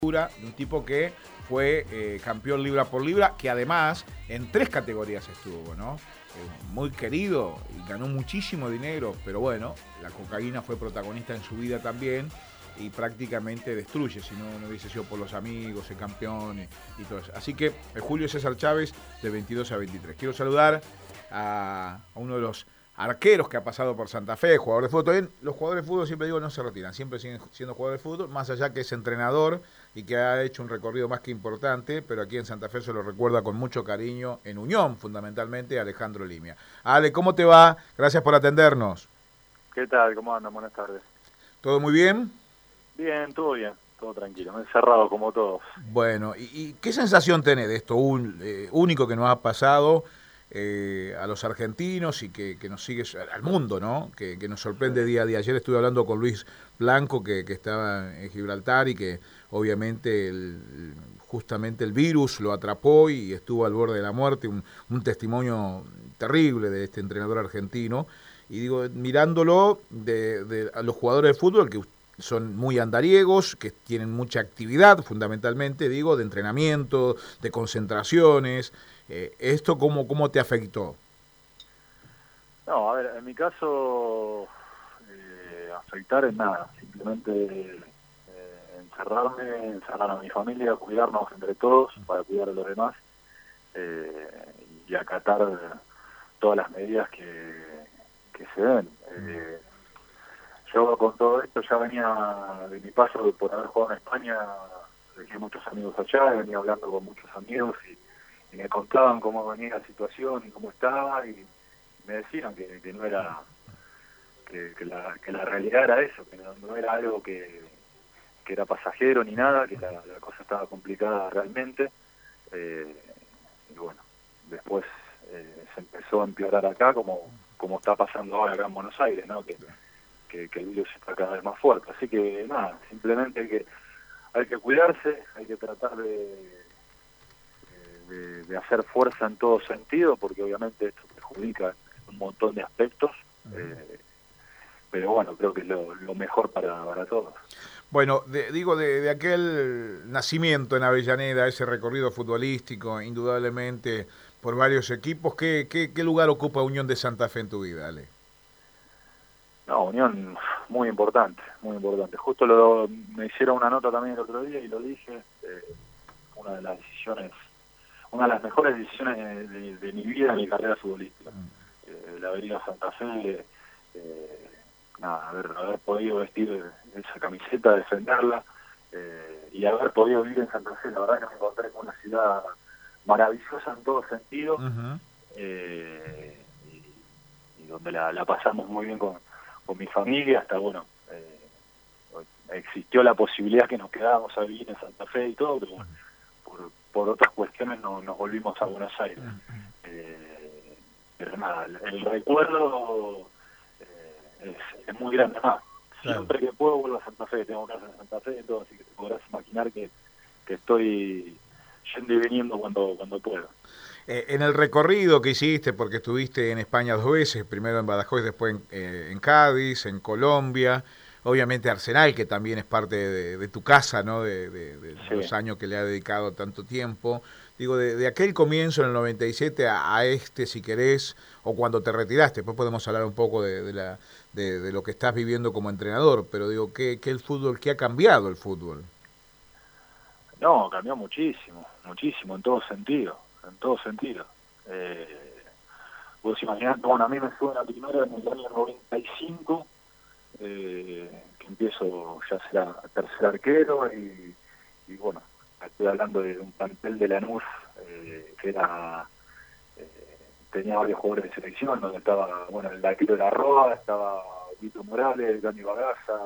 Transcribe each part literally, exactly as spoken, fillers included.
de un tipo que fue eh, campeón libra por libra, que además en tres categorías estuvo, ¿no? Eh, muy querido y ganó muchísimo dinero, pero bueno, la cocaína fue protagonista en su vida también y prácticamente destruye, si no, no hubiese sido por los amigos, el campeón y, y todo eso. Así que eh, Julio César Chávez, de veintidós a veintitrés. Quiero saludar a, a uno de los arqueros que ha pasado por Santa Fe, jugador de fútbol. También los jugadores de fútbol, siempre digo, no se retiran, siempre siguen siendo jugadores de fútbol, más allá que es entrenador y que ha hecho un recorrido más que importante, pero aquí en Santa Fe se lo recuerda con mucho cariño, en Unión fundamentalmente, Alejandro Limia. Ale, ¿cómo te va? Gracias por atendernos. ¿Qué tal? ¿Cómo andan? Buenas tardes. ¿Todo muy bien? Bien, todo bien, todo tranquilo, encerrado como todos. Bueno, ¿y, y qué sensación tenés de esto un, eh, único que nos ha pasado eh, a los argentinos y que, que nos sigue al mundo, ¿no? Que, que nos sorprende día a día. Ayer estuve hablando con Luis Blanco, que, que estaba en Gibraltar y que obviamente el, justamente el virus lo atrapó y estuvo al borde de la muerte, un, un testimonio terrible de este entrenador argentino. Y digo, mirándolo de, de a los jugadores de fútbol, que son muy andariegos, que tienen mucha actividad, fundamentalmente, digo, de entrenamiento, de concentraciones. Eh, ¿Esto cómo, cómo te afectó? No, a ver, en mi caso, eh, afectar en nada, simplemente eh, encerrarme, encerrar a mi familia, cuidarnos entre todos para cuidar a los demás eh, y acatar todas las medidas que, que se den. Eh, Yo con todo esto ya venía de mi paso por haber jugado en España, dejé muchos amigos allá, venía hablando con muchos amigos y, y me contaban cómo venía la situación y cómo estaba y me decían que, que no era, que, que, la, que la realidad era eso, que no, no era algo que, que era pasajero ni nada, que la, la cosa estaba complicada realmente. Eh, y bueno, después eh, se empezó a empeorar acá como, como está pasando ahora acá en Buenos Aires, ¿no? Que, Que, que el virus está cada vez más fuerte. Así que nada, simplemente que hay que cuidarse, hay que tratar de, de, de hacer fuerza en todo sentido, porque obviamente esto perjudica un montón de aspectos, eh, pero bueno, creo que es lo, lo mejor para, para todos. Bueno, de, digo, de, de aquel nacimiento en Avellaneda, ese recorrido futbolístico, indudablemente por varios equipos, ¿qué, qué, qué lugar ocupa Unión de Santa Fe en tu vida, Ale? No, Unión muy importante, muy importante. Justo lo, me hicieron una nota también el otro día y lo dije, eh, una de las decisiones, una de las mejores decisiones de, de, de mi vida, de mi carrera futbolística. Eh, la Avenida Santa Fe, eh, nada, haber, haber podido vestir esa camiseta, defenderla eh, y haber podido vivir en Santa Fe. La verdad que me encontré con una ciudad maravillosa en todo sentido, Uh-huh. eh, y, y donde la, la pasamos muy bien con con mi familia, hasta bueno, eh, existió la posibilidad que nos quedábamos a vivir en Santa Fe y todo, pero bueno, por, por otras cuestiones no, nos volvimos a Buenos Aires. Eh, pero nada, el recuerdo eh, es, es muy grande. Más, siempre que puedo vuelvo a Santa Fe, tengo casa en Santa Fe y todo, así que te podrás imaginar que, que estoy yendo y viniendo cuando, cuando puedo. Eh, en el recorrido que hiciste, porque estuviste en España dos veces, primero en Badajoz, después en, eh, en Cádiz, en Colombia, obviamente Arsenal, que también es parte de, de tu casa, ¿no? De, de, de sí. Los años que le ha dedicado tanto tiempo. Digo, de, de aquel comienzo en el noventa y siete a, a este, si querés, o cuando te retiraste, después podemos hablar un poco de, de, la, de, de lo que estás viviendo como entrenador, pero digo, ¿qué, qué el fútbol, qué ha cambiado el fútbol? No, cambió muchísimo, muchísimo, en todo sentido. en todo sentido. Eh, vos imaginate, bueno, a mí me suena primero en el año noventa y cinco, eh, que empiezo ya a ser a, tercer arquero y, y bueno, estoy hablando de un plantel de Lanús eh, que era eh, tenía varios jugadores de selección, donde estaba, bueno, el arquero de la Roa, estaba Vito Morales, Dani Bagaza,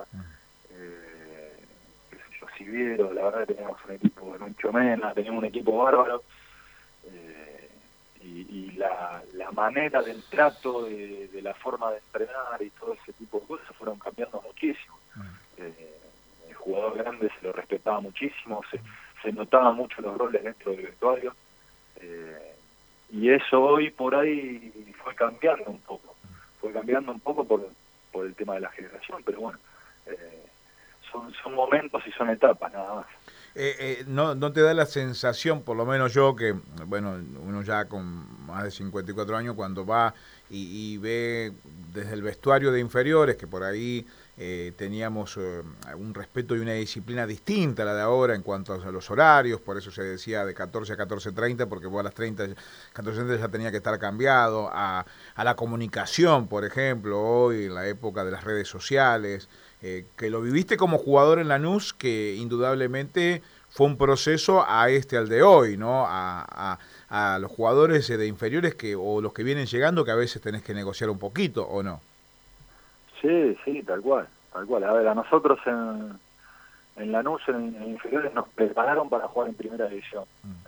eh, qué sé yo, Siviero, la verdad que teníamos un equipo de Lucho Mena, teníamos un equipo bárbaro. Eh, y, y la, la manera del trato, de, de la forma de entrenar y todo ese tipo de cosas fueron cambiando muchísimo. Eh, el jugador grande se lo respetaba muchísimo, se, se notaban mucho los roles dentro del vestuario, eh, y eso hoy por ahí fue cambiando un poco, fue cambiando un poco por, por el tema de la generación, pero bueno, eh, son, son momentos y son etapas nada más. Eh, eh, no, ¿No te da la sensación, por lo menos yo, que, bueno, uno ya con más de cincuenta y cuatro años, cuando va y, y ve desde el vestuario de inferiores, que por ahí eh, teníamos eh, un respeto y una disciplina distinta a la de ahora en cuanto a los horarios, por eso se decía de catorce a catorce treinta, porque vos a las treinta, catorce treinta ya tenía que estar cambiado, a, a la comunicación, por ejemplo, hoy en la época de las redes sociales, eh, que lo viviste como jugador en Lanús, que indudablemente fue un proceso a este al de hoy, ¿no? A, a, a los jugadores de inferiores que o los que vienen llegando, que a veces tenés que negociar un poquito, ¿o no? Sí, sí, tal cual, tal cual. A ver, a nosotros en, en Lanús, en, en inferiores, nos prepararon para jugar en primera división. Mm.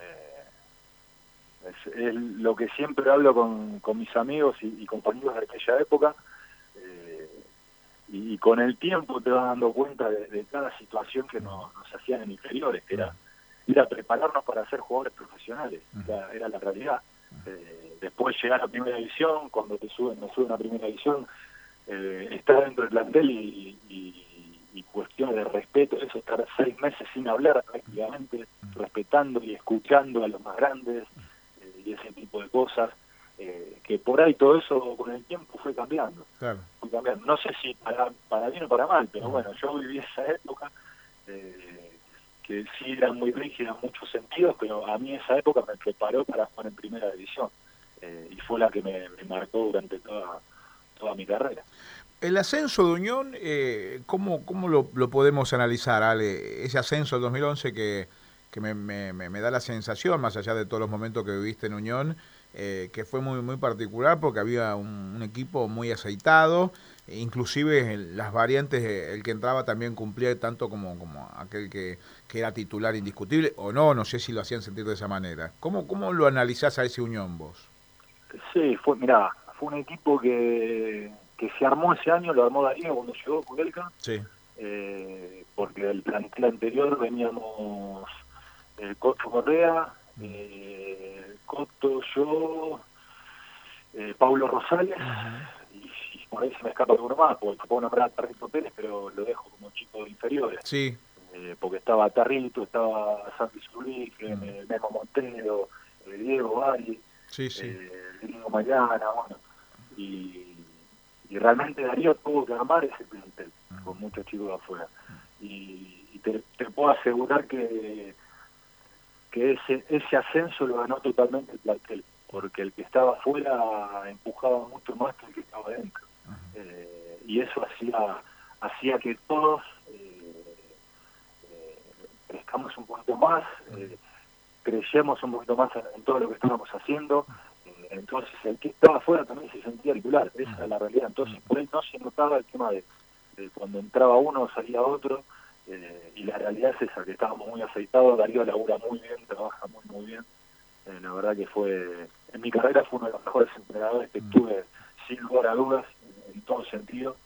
Eh, es, es lo que siempre hablo con, con mis amigos y, y compañeros de aquella época. Eh, y, y con el tiempo te vas dando cuenta de, de cada situación que nos, nos hacían en inferiores, que era ir a prepararnos para ser jugadores profesionales, era, era la realidad. Eh, después llegar a primera división, cuando te suben, nos suben a primera división, eh, estar dentro del plantel y, y, y cuestiones de respeto, eso, estar seis meses sin hablar prácticamente, respetando y escuchando a los más grandes, eh, y ese tipo de cosas. Eh, que por ahí todo eso con el tiempo fue cambiando. Claro. Fue cambiando. No sé si para, para bien o para mal, pero bueno, yo viví esa época eh, que sí era muy rígida en muchos sentidos, pero a mí esa época me preparó para jugar en primera división eh, y fue la que me, me marcó durante toda, toda mi carrera. El ascenso de Unión, eh, ¿cómo, cómo lo, lo podemos analizar, Ale? Ese ascenso del dos mil once que, que me, me, me da la sensación, más allá de todos los momentos que viviste en Unión, eh, que fue muy muy particular porque había un, un equipo muy aceitado, e inclusive el, las variantes, el que entraba también cumplía tanto como, como aquel que, que era titular indiscutible, o no, no sé si lo hacían sentir de esa manera. ¿Cómo, cómo lo analizás a ese Unión vos? Sí, fue, mirá, fue un equipo que, que se armó ese año, lo armó Darío cuando llegó Kudelka, sí. eh, porque del plantel anterior veníamos el Coto Correa, eh, Coto, yo, eh, Paulo Rosales, uh-huh. y, y por ahí se me escapa alguno más, porque puedo nombrar a Tarrito Pérez, pero lo dejo como chico de inferiores. Sí. Eh, porque estaba Tarrito, estaba Santi Zurich, uh-huh. eh, Memo Montero, eh, Diego Bari, sí, sí. eh, Gringo Mariana, bueno, y, y realmente Darío tuvo que armar ese plantel, uh-huh. con muchos chicos de afuera. Y, y te, te puedo asegurar que que ese ese ascenso lo ganó totalmente el plantel, porque el que estaba afuera empujaba mucho más que el que estaba dentro. Uh-huh. Eh, y eso hacía hacía que todos eh, eh, crezcamos un poquito más, eh, creyemos un poquito más en, en todo lo que estábamos haciendo. Eh, entonces el que estaba afuera también se sentía titular, esa uh-huh. es la realidad. Entonces por ahí no se notaba el tema de, de cuando entraba uno salía otro. Eh, y la realidad es esa, que estábamos muy aceitados. Darío labura muy bien, trabaja muy muy bien. Eh, la verdad que fue, en mi carrera fue uno de los mejores entrenadores que tuve, sin lugar a dudas, en, en todo sentido,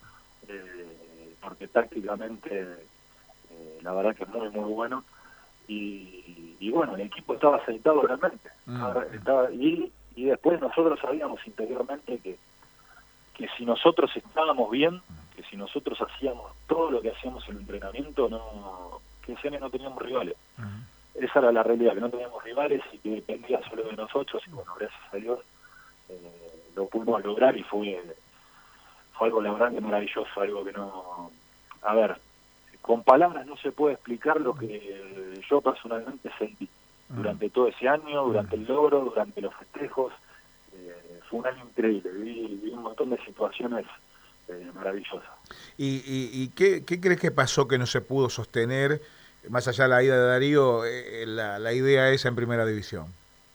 eh, porque tácticamente eh, la verdad que es muy muy bueno. Y, y bueno, el equipo estaba aceitado realmente. Mm. Estaba, y, y después nosotros sabíamos interiormente que, que si nosotros estábamos bien, que si nosotros hacíamos todo lo que hacíamos en el entrenamiento, no, que ese año no teníamos rivales. Uh-huh. Esa era la realidad, que no teníamos rivales y que dependía solo de nosotros, y bueno, gracias a Dios eh, lo pudimos lograr y fue, fue algo la verdad que maravilloso, algo que no... A ver, con palabras no se puede explicar lo que yo personalmente sentí uh-huh. durante todo ese año, durante uh-huh. el logro, durante los festejos. Eh, fue un año increíble, viví, viví un montón de situaciones eh, maravillosas. ¿Y, y, y qué, qué crees que pasó que no se pudo sostener, más allá de la ida de Darío, eh, la, la idea esa en primera división?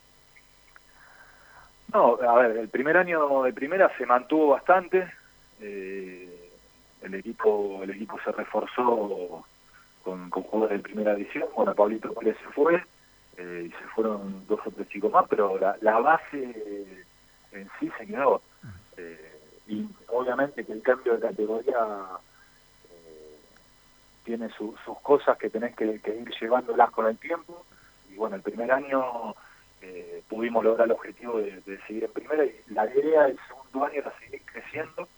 No, a ver, el primer año de primera se mantuvo bastante, eh, el equipo el equipo se reforzó con, con jugadores de primera división. Bueno, Pablito Pérez se fue, eh, y se fueron dos o tres chicos más, pero la, la base en sí se quedó. Eh, y obviamente que el cambio de categoría eh, tiene su, sus cosas que tenés que, que ir llevándolas con el tiempo. Y bueno, el primer año eh, pudimos lograr el objetivo de, de seguir en primera, y la idea del segundo año era seguir creciendo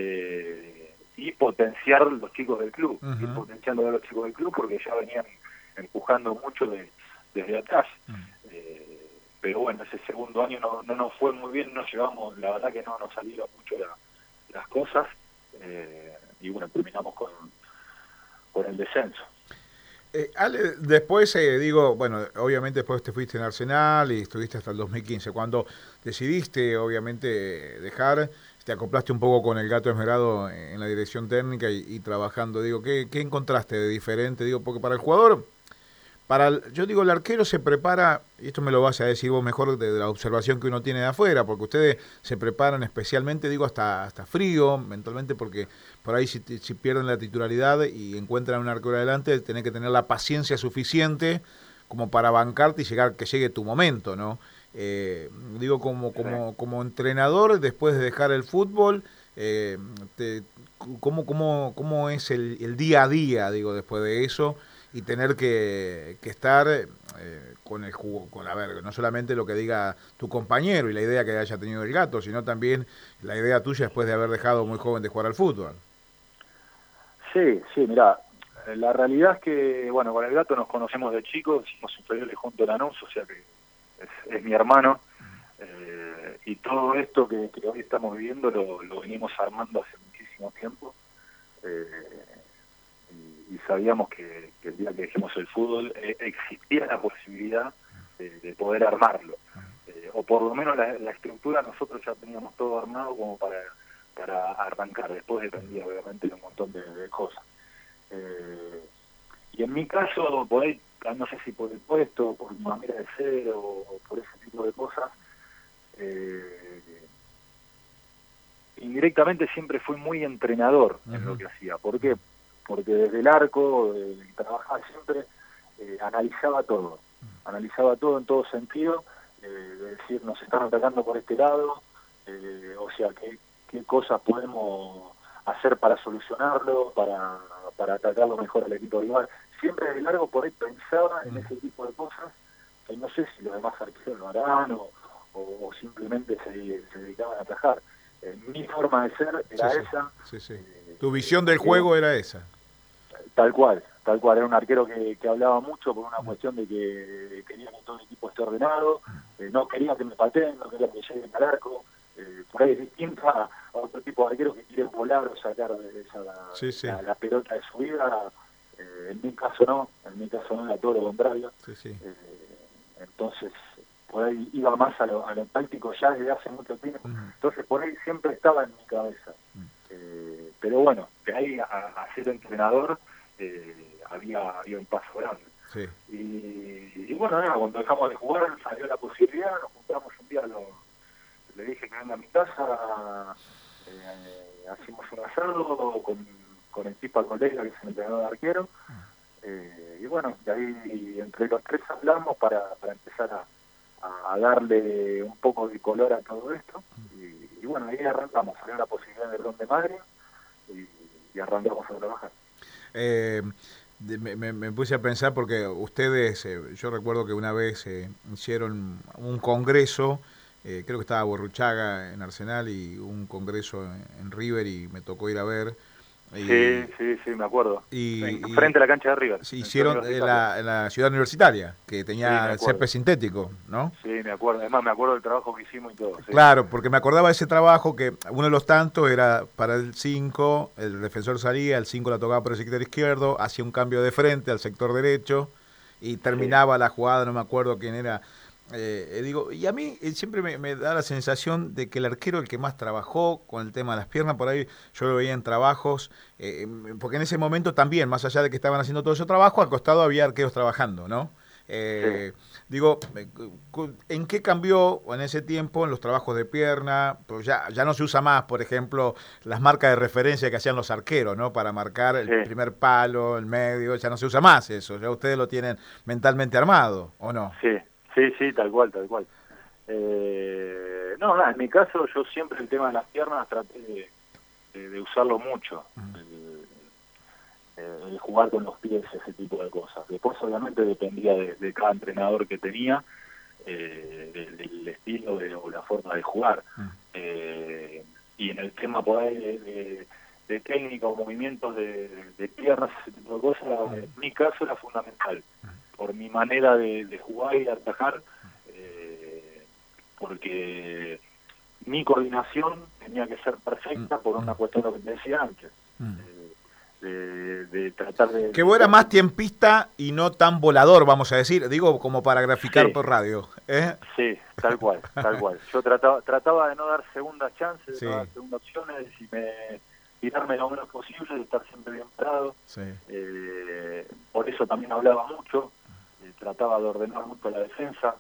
eh, y potenciar los chicos del club, uh-huh. ir potenciando a los chicos del club, porque ya venían empujando mucho de, desde atrás. Mm. Eh, pero bueno, ese segundo año no, no nos fue muy bien, no llevamos, la verdad que no nos salieron mucho la, las cosas, eh, y bueno, terminamos con, con el descenso. Eh, Ale, después, eh, digo, bueno, obviamente después te fuiste en Arsenal y estuviste hasta el dos mil quince. Cuando decidiste, obviamente, dejar, te acoplaste un poco con el Gato Esmerado en la dirección técnica y, y trabajando. Digo, ¿qué, ¿qué encontraste de diferente? Digo, porque para el jugador, para el, yo digo, el arquero se prepara, y esto me lo vas a decir vos mejor de, de la observación que uno tiene de afuera, porque ustedes se preparan especialmente, digo, hasta hasta frío, mentalmente, porque por ahí si, si pierden la titularidad y encuentran un arquero adelante, tenés que tener la paciencia suficiente como para bancarte y llegar que llegue tu momento, ¿no? Eh, digo, como, como, como entrenador, después de dejar el fútbol, eh, te, ¿cómo, cómo, ¿cómo es el, el día a día, digo, después de eso? Y tener que, que estar eh, con el jugo, con la verga, no solamente lo que diga tu compañero y la idea que haya tenido el Gato, sino también la idea tuya después de haber dejado muy joven de jugar al fútbol. Sí, sí, mirá, la realidad es que, bueno, con el Gato nos conocemos de chicos, hicimos inferiores junto a Lanús, o sea que es, es mi hermano, eh, y todo esto que, que hoy estamos viviendo lo, lo venimos armando hace muchísimo tiempo. Eh, y sabíamos que, que el día que dejemos el fútbol eh, existía la posibilidad de, de poder armarlo, eh, o por lo menos la, la estructura nosotros ya teníamos todo armado como para, para arrancar. Después dependía obviamente de un montón de, de cosas, eh, y en mi caso, por ahí, no sé si por el puesto, por mi manera de ser o, o por ese tipo de cosas, eh, indirectamente siempre fui muy entrenador en uh-huh. lo que hacía. ¿Por qué? Porque desde el arco, eh, trabajaba siempre, eh, analizaba todo, analizaba todo en todo sentido, eh, de decir, nos están atacando por este lado, eh, o sea, ¿qué, qué cosas podemos hacer para solucionarlo, para, para atacarlo mejor al equipo rival? Siempre desde el arco por ahí pensaba en ese tipo de cosas, que no sé si los demás arqueros lo harán o, o, o simplemente se, se dedicaban a atajar. Eh, mi forma de ser era sí, esa. Sí, sí. Eh, tu visión del juego era esa. Tal cual, tal cual. Era un arquero que, que hablaba mucho por una cuestión de que quería que todo el equipo esté ordenado, eh, no quería que me pateen, no quería que lleguen al arco. Eh, por ahí es distinto a, a otro tipo de arqueros que quieren volar o sacar de esa, la, sí, sí. La, la pelota de su vida. Eh, en mi caso no, en mi caso no, era todo lo contrario. Sí, sí. Eh, entonces, por ahí iba más a lo, a lo táctico ya desde hace mucho tiempo. Uh-huh. Entonces, por ahí siempre estaba en mi cabeza. Uh-huh. Eh, pero bueno, de ahí a, a ser entrenador, Eh, había, había un paso grande. Sí. Y, y bueno, nada, cuando dejamos de jugar salió la posibilidad, nos juntamos un día, lo, le dije que venga a mi casa, eh, hacimos un asado con, con el tipo al colega que es el entrenador de arquero, eh, y bueno, de ahí entre los tres hablamos para, para empezar a, a, a darle un poco de color a todo esto, y, y bueno, ahí arrancamos, salió la posibilidad de Ron de Madrid, y, y arrancamos a trabajar. Eh, me, me, me puse a pensar porque ustedes, eh, yo recuerdo que una vez eh, hicieron un congreso, eh, creo que estaba Borruchaga en Arsenal y un congreso en, en River y me tocó ir a ver. Y, sí, sí, sí, me acuerdo. Y, en, frente a la cancha de River. Se hicieron en la, en la ciudad universitaria, que tenía sí, césped sintético, ¿no? Sí, me acuerdo. Además, me acuerdo del trabajo que hicimos y todo. Sí. Claro, porque me acordaba de ese trabajo que uno de los tantos era para el cinco, el defensor salía, el cinco la tocaba por el sector izquierdo, hacía un cambio de frente al sector derecho y terminaba sí. la jugada, no me acuerdo quién era. Eh, digo, y a mí eh, siempre me, me da la sensación de que el arquero, el que más trabajó con el tema de las piernas, por ahí yo lo veía en trabajos, eh, porque en ese momento también, más allá de que estaban haciendo todo ese trabajo, al costado había arqueros trabajando, ¿no? Eh, sí. Digo, ¿en qué cambió en ese tiempo en los trabajos de pierna? Pues ya, ya no se usa más, por ejemplo, las marcas de referencia que hacían los arqueros, ¿no? Para marcar el sí. primer palo, el medio, ya no se usa más eso, ya ustedes lo tienen mentalmente armado, ¿o no? Sí. Sí, sí, tal cual, tal cual. Eh, no, nada, en mi caso yo siempre el tema de las piernas traté de, de, de usarlo mucho, uh-huh. el, el jugar con los pies, ese tipo de cosas. Después obviamente dependía de, de cada entrenador que tenía, eh, del, del estilo de, o la forma de jugar. Uh-huh. Eh, y en el tema por ahí de, de, de técnica o movimientos de, de piernas, ese tipo de cosas, en mi caso era fundamental, por mi manera de, de jugar y de atajar, eh, porque mi coordinación tenía que ser perfecta por una cuestión de lo que te decía antes. Eh, De, de tratar de... Que vos eras más tiempista y no tan volador, vamos a decir, digo, como para graficar sí, por radio. ¿eh? Sí, tal cual, tal cual. Yo trataba trataba de no dar segundas chances, de sí. no dar segundas opciones, y me tirarme lo menos posible, de estar siempre bien parado. Sí. Eh, por eso también hablaba mucho, eh, trataba de ordenar mucho la defensa,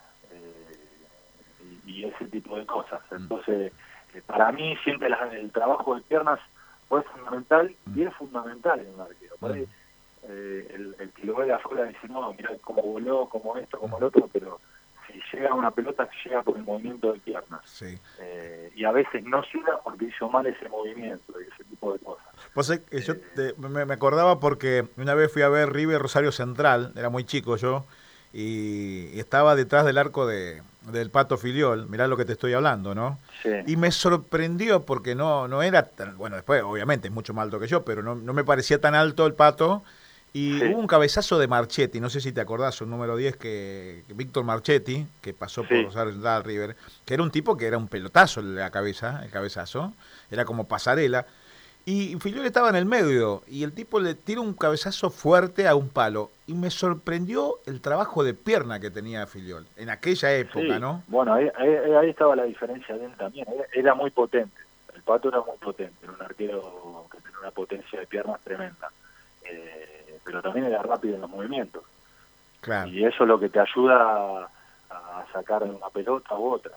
eh, y, y ese tipo de cosas. Entonces, eh, para mí siempre la, el trabajo de piernas fue fundamental, y es fundamental en un arquero. Por ahí, eh, el, el que lo ve de afuera dice, no, mirá cómo voló, como esto, como el otro, pero si llega una pelota, llega por el movimiento de piernas. Sí. Eh, y a veces no llega porque hizo mal ese movimiento y ese tipo de cosas. Pues eh, yo Eh, te, me, me acordaba porque una vez fui a ver River Rosario Central, era muy chico yo, y, y estaba detrás del arco de del Pato Filiol, mirá lo que te estoy hablando, ¿no? Sí. Y me sorprendió porque no no era tan, bueno, después obviamente es mucho más alto que yo, pero no, no me parecía tan alto el Pato, y sí. Hubo un cabezazo de Marchetti, no sé si te acordás, un número diez, que, que Víctor Marchetti, que pasó por sí. Rosario Central River, que era un tipo que era un pelotazo la cabeza, el cabezazo, era como pasarela. Y Filiol estaba en el medio y el tipo le tira un cabezazo fuerte a un palo. Y me sorprendió el trabajo de pierna que tenía Filiol en aquella época, sí. ¿no? Bueno, ahí, ahí, ahí estaba la diferencia de él también. Era muy potente. El Pato era muy potente. Era un arquero que tenía una potencia de piernas tremenda. Eh, pero también era rápido en los movimientos. Claro. Y eso es lo que te ayuda a, a sacar una pelota u otra.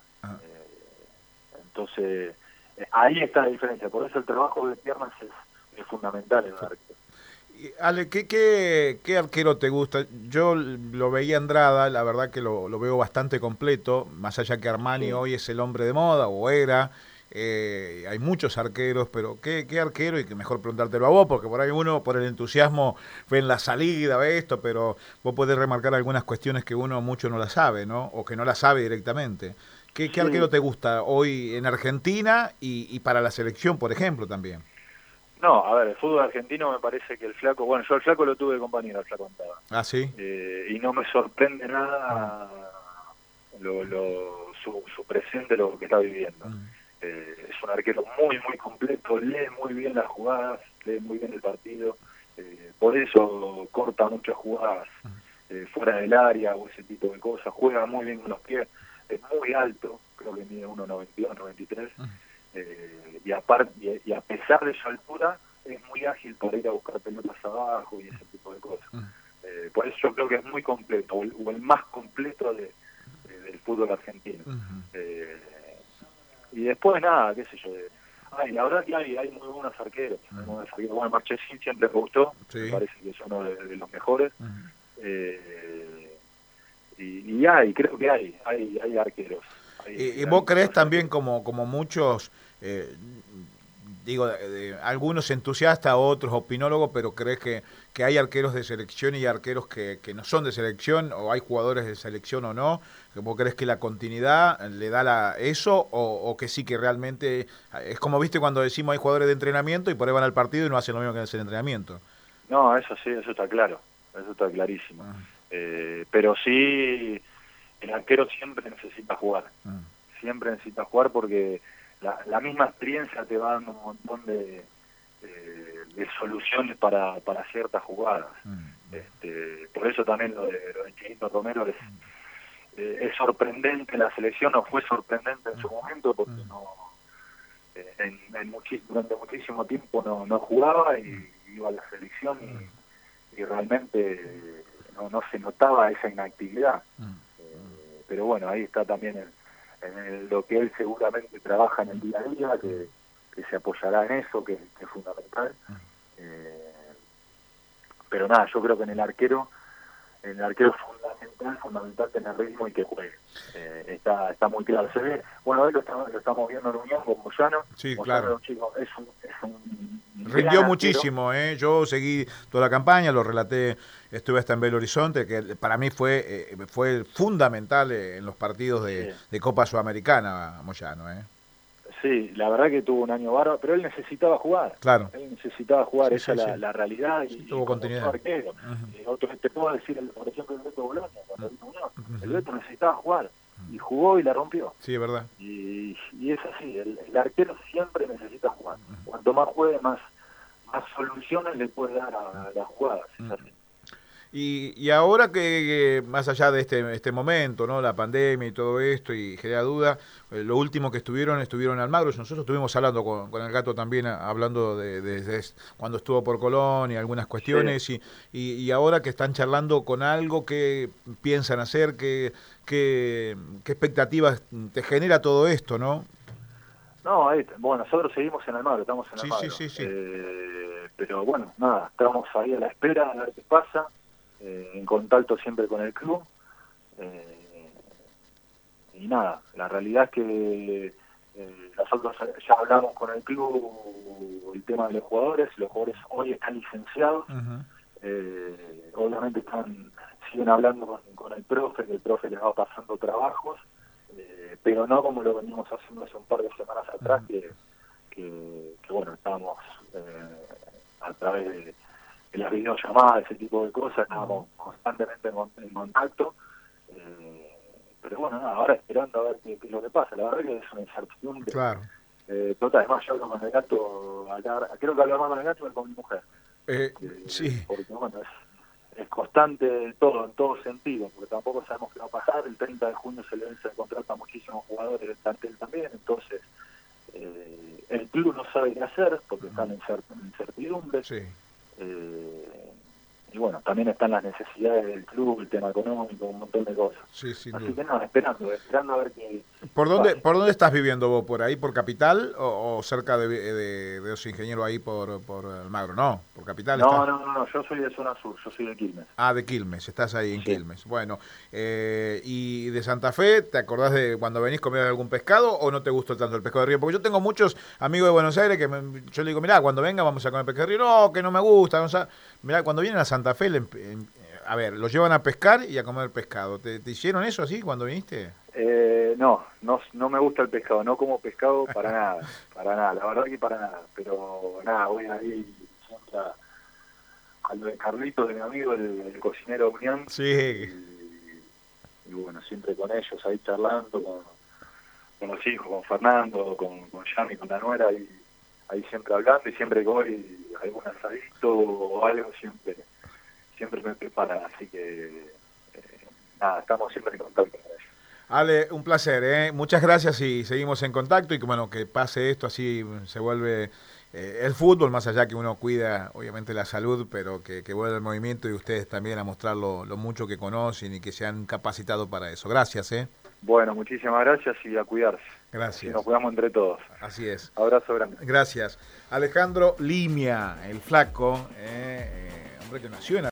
Eh, entonces... Ahí está la diferencia, por eso el trabajo de piernas es, es fundamental en el arquero. Ale, ¿qué, qué, ¿qué arquero te gusta? Yo lo veía Andrada, la verdad que lo, lo veo bastante completo, más allá que Armani sí. hoy es el hombre de moda, o era, eh, hay muchos arqueros, pero ¿qué, qué arquero? Y que mejor preguntártelo a vos, porque por ahí uno, por el entusiasmo, ve en la salida, ve esto, pero vos podés remarcar algunas cuestiones que uno mucho no la sabe, ¿no? O que no la sabe directamente. ¿Qué, qué sí. arquero te gusta hoy en Argentina y, y para la selección, por ejemplo, también? No, a ver, el fútbol argentino me parece que el Flaco, bueno, yo el Flaco lo tuve de compañero, el Flaco Andrada. Ah, sí. Eh, y no me sorprende nada ah. lo, lo, su, su presente, lo que está viviendo. Mm. Eh, es un arquero muy, muy completo, lee muy bien las jugadas, lee muy bien el partido, eh, por eso corta muchas jugadas eh, fuera del área o ese tipo de cosas, juega muy bien con los pies. Es muy alto, creo que mide uno noventa y dos, noventa y tres, uh-huh. eh, y, aparte, y, y a pesar de su altura es muy ágil para ir a buscar pelotas abajo y ese tipo de cosas. Uh-huh. Eh, por eso yo creo que es muy completo, o el, o el más completo de, de, del fútbol argentino. Uh-huh. Eh, y después nada, qué sé yo, de, ay, la verdad que hay, hay muy buenos arqueros. Uh-huh. Muy buenos arqueros. Bueno, Marchesín siempre me gustó, sí. me parece que es uno de, de los mejores. Uh-huh. eh, Y, y hay, creo que hay, hay, hay arqueros. Hay, ¿Y, y hay vos creés también como, como muchos, eh, digo, de, de, algunos entusiastas, otros opinólogos, pero creés que, que hay arqueros de selección y arqueros que, que no son de selección, o hay jugadores de selección o no? ¿Vos creés que la continuidad le da la, eso o, o que sí que realmente, es como viste cuando decimos hay jugadores de entrenamiento y por ahí van al partido y no hacen lo mismo que en el entrenamiento? No, eso sí, eso está claro, eso está clarísimo. Ah. Eh, pero sí, el arquero siempre necesita jugar, mm. siempre necesita jugar porque la, la misma experiencia te va dando un montón de, de, de soluciones para, para ciertas jugadas. Mm. Este, por eso también lo de, lo de Chinito Romero es, mm. eh, es sorprendente, la selección no fue sorprendente en su momento porque mm. no eh, en, en muchis, durante muchísimo tiempo no, no jugaba y iba a la selección y, y realmente... No, no se notaba esa inactividad, mm. eh, pero bueno, ahí está también en, en el, lo que él seguramente trabaja en el día a día, que, que se apoyará en eso, que, que es fundamental. Mm. Eh, pero nada, yo creo que en el arquero, en el arquero es fundamental, fundamental tener ritmo y que juegue. Eh, está está muy claro. Se ve, bueno, hoy lo estamos, lo estamos viendo en Unión con Moyano. Sí, Moyano claro. Es un, chico, es un, es un rindió muchísimo, ¿eh? Yo seguí toda la campaña, lo relaté, estuve hasta en Belo Horizonte, que para mí fue eh, fue fundamental en los partidos de, sí. de Copa Sudamericana, Moyano, ¿eh? Sí, la verdad que tuvo un año bárbaro, pero él necesitaba jugar. Claro. Él necesitaba jugar, Sí, esa sí, es la, sí. la realidad. Sí, y, tuvo y continuidad. arquero. Uh-huh. Eh, otro, te puedo decir, el, por ejemplo, el Beto Boloña, cuando vino Unión. Uh-huh. El Beto necesitaba jugar, y jugó y la rompió. Sí, es verdad. Y, y es así, el, el arquero siempre necesita jugar. Cuanto más juegue, más, más soluciones le puede dar a, a las jugadas. Es así. Y, y ahora que, que más allá de este este momento, ¿no? La pandemia y todo esto, y genera duda, eh, lo último que estuvieron, estuvieron en Almagro. Nosotros estuvimos hablando con, con el Gato también, a, hablando de, de, de cuando estuvo por Colón y algunas cuestiones, sí. y, y, y ahora que están charlando con algo, ¿qué piensan hacer? ¿Qué, qué, qué expectativas te genera todo esto, no? No, ahí, bueno, nosotros seguimos en Almagro, estamos en sí, Almagro. Sí, sí, sí. Eh, pero bueno, nada, estamos ahí a la espera a ver qué pasa. Eh, en contacto siempre con el club, eh, y nada, la realidad es que eh, nosotros ya hablamos con el club el tema de los jugadores. Los jugadores hoy están licenciados. Uh-huh. eh, obviamente están siguen hablando con, con el profe, que el profe les va pasando trabajos, eh, pero no como lo venimos haciendo hace un par de semanas atrás, uh-huh. que, que, que bueno, estábamos eh, a través de en las videollamadas, ese tipo de cosas, estábamos constantemente en, en contacto, eh, pero bueno, nada, ahora esperando a ver qué, qué es lo que pasa. La verdad que es una incertidumbre. Claro. Eh, total, además yo hablo con el Gato, acá, creo que hablo más con el Gato que con mi mujer. Eh, eh, sí. Porque bueno, es, es constante todo, en todo sentido, porque tampoco sabemos qué va a pasar. El treinta de junio se le vence el contrato a muchísimos jugadores del plantel también, entonces eh, el club no sabe qué hacer, porque están en incertidumbre. Sí. Eh, y bueno, también están las necesidades del club, el tema económico, un montón de cosas. Sí, sin Así duda. que no, esperando, esperando a ver qué... ¿Por dónde, pasa. ¿Por dónde estás viviendo vos? ¿Por ahí, por Capital o, o cerca de, de, de los ingenieros ahí por, por Almagro? No, por Capital. No, estás... no, no, no, yo soy de zona sur, yo soy de Quilmes. Ah, de Quilmes, estás ahí en sí. Quilmes. Bueno, eh, ¿y de Santa Fe, te acordás de cuando venís comer algún pescado o no te gustó tanto el pescado de río? Porque yo tengo muchos amigos de Buenos Aires que me, yo le digo, mirá, cuando venga vamos a comer pescado de río. No, que no me gusta. No, o sea, mirá, cuando vienen a Santa Fe, le, a ver, los llevan a pescar y a comer pescado. ¿Te, te hicieron eso así cuando viniste? Eh, no, no, no me gusta el pescado, no como pescado para nada, para nada, la verdad que para nada. Pero nada, voy ahí siempre a, a lo de Carlito, de mi amigo, el, el cocinero de Unión. Sí. Y, y bueno, siempre con ellos ahí charlando, con, con los hijos, con Fernando, con, con Yami, con la nuera, y ahí siempre hablando, y siempre que voy algún asadito o algo, siempre siempre me preparan, así que eh, nada, estamos siempre en contacto con ellos. Ale, un placer, ¿eh? Muchas gracias y seguimos en contacto y que bueno, que pase esto, así se vuelve eh, el fútbol, más allá que uno cuida obviamente la salud, pero que, que vuelva el movimiento y ustedes también a mostrar lo, lo mucho que conocen y que se han capacitado para eso. Gracias, ¿eh? Bueno, muchísimas gracias y a cuidarse. Gracias. Y nos cuidamos entre todos. Así es. Abrazo grande. Gracias. Alejandro Limia, el flaco, eh, eh, hombre que nació en